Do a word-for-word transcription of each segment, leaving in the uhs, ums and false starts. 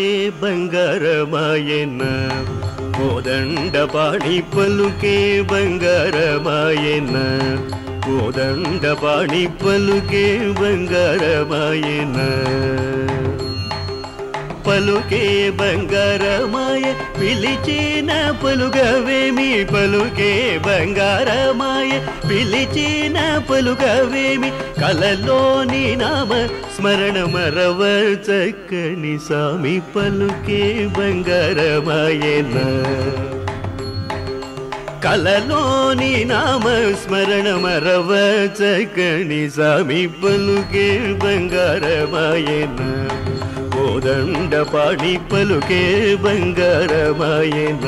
పలుకే బంగారమాయన కోదండపాణి పలుకే బంగారమాయన కోదండపాణి పలుకే బంగారమాయన పలుకే బంగారమాయ పిలిచిన పలుగవేమి పలుకే బంగారమాయ పిలిచిన పలుగవేమి కలలోని నామ స్మరణ మరవ చక్కని సామి పలుకే బంగారమాయన కలలోని నామ స్మరణ మరవ చక్కని సామి పలుకే బంగారమాయన కోదండపాణి పలుకే బంగారమాయన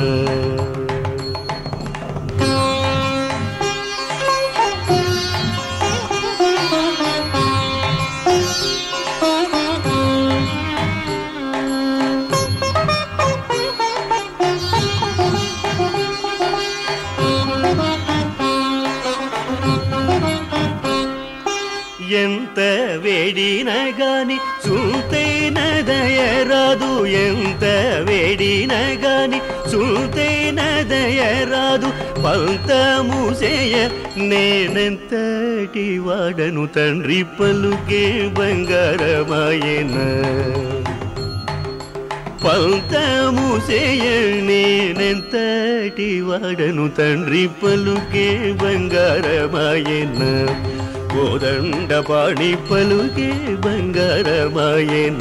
ఎంత వేడిన గాని చూతేన దయరాదు ఎంత వేడిన గాని చూతేన దయరాదు పంతము చేయ నేనెంతటి వాడను తండ్రి పలుకే బంగారమాయన పంతము చేయ నేనెంతటి వాడను తండ్రి పలుకే బంగారమాయన కోదండపాణి పలుకే బంగారమాయన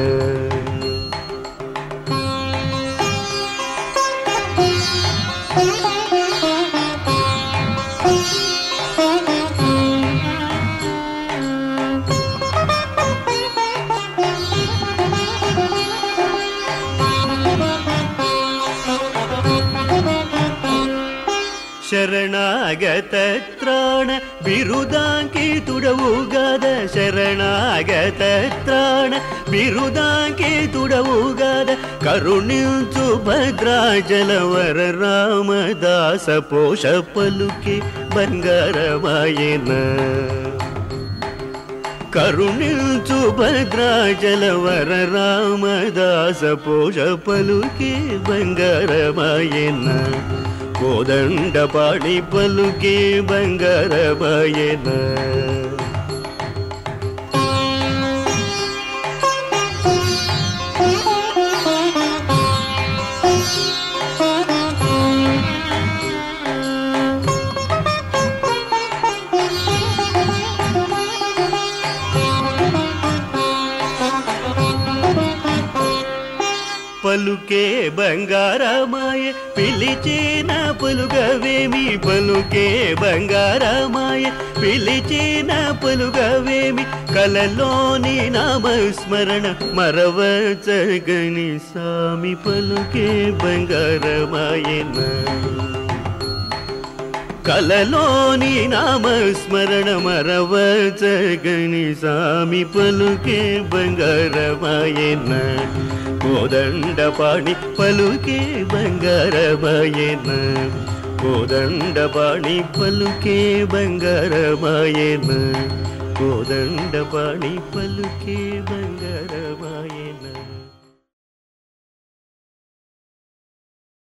ಶರಣಾಗತ ತ್ರಾಣ ಬಿರುದಾಂಕಿತುಡವುಗಾದ ಶರಣಾಗತ ತ್ರಾಣ ಬಿರುದಾಂಕಿತುಡವುಗಾದ ಕರುಣಿಂಚು ಭದ್ರಾಚಲವರ ರಾಮದಾಸ ಪೋಷ ಪಲುಕೆ ಬಂಗಾರಮಾಯನ కరుణించు భద్రాచలవర రామదాస పోష పలుకే బంగారమాయన కోదండపాణి పలుకే బంగారమాయన పలుకే బంగారమాయ పిలిచిన పలుగవేమి పలుకే బంగారమాయ పిలిచిన పలుగవేమి కలలోని నామస్మరణ మరవ చగని సామి పలుకే బంగారమాయన కలలోని నామస్మరణ మరవ చగని సామి పలుకే బంగారమాయన కోదండపాణి పలుకే బంగారమాయన కోదండపాణి పలుకే బంగారమాయన కోదండపాణి పలుకే